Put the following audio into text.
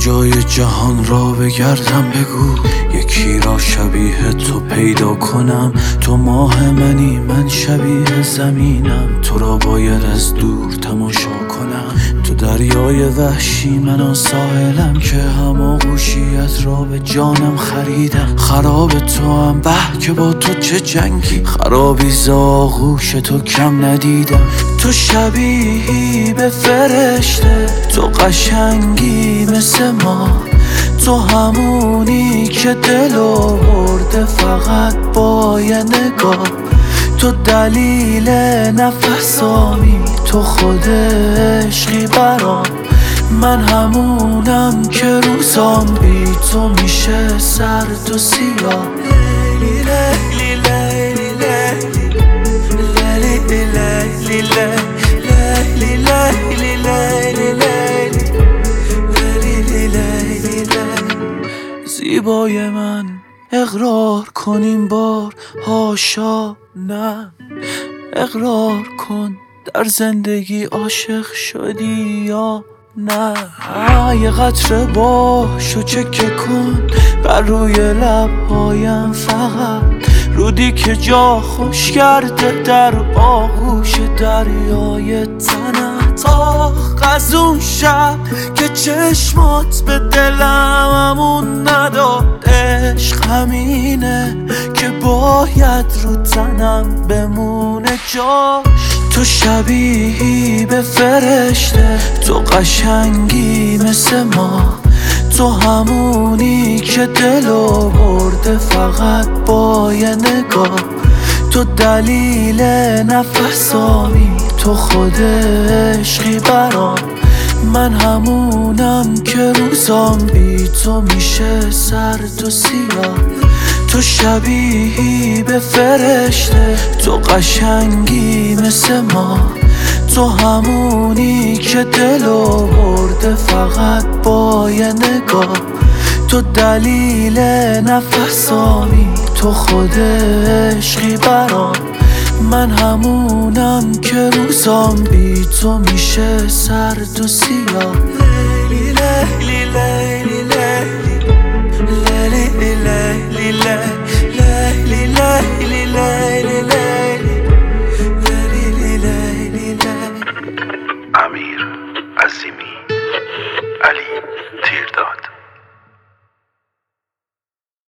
کجای جهان را بگردم بگو، یکی را شبیه تو پیدا کنم. تو ماه منی من شبیه زمینم، تو را باید از دور تماشا کنم. تو دریای وحشی من ساحلم که هماغوشیت را به جانم خریدم. خراب تو هم به که با تو چه جنگی، خرابی ز آغوش تو کم ندیدم. تو شبیهی به فرشته، تو قشنگی مثل ما، تو همونی که دلو برده فقط با یه نگاه. تو دلیل نفسامی، تو خود عشقی برام. من همونم که روزام بی تو میشه سرد و سیاه. لیلی لیلی لیلی لیلی لیلی لیلی لیلی لیلی. زیبای من اقرار کنیم بار، هاشا نه. اقرار کن در زندگی عاشق شدی یا نه. یه قطره باش و چکه کن بر روی لبهایم، فقط رودی که جا خوش کرده در آغوش دریای تنت. آخ از اون شب که چشمات به دلم امون نداد. عشق همینه که باید رو تنم بمونه جاش. تو شبیهی به فرشته، تو قشنگی مثل ما، تو همونی که دلو برده فقط با یه نگاه. تو دلیل نفسامی، تو خود عشقی برام. من همونم که روزام بی تو میشه سرد و سیاه. تو شبیهی به فرشته، تو قشنگی مثل ما، تو همونی که دلو برده فقط با یه نگاه. تو دلیل نفسامی، تو خود عشقی برام. من همونم که روزام بی تو میشه سرد و سیاه. لیلی لیلی لیلی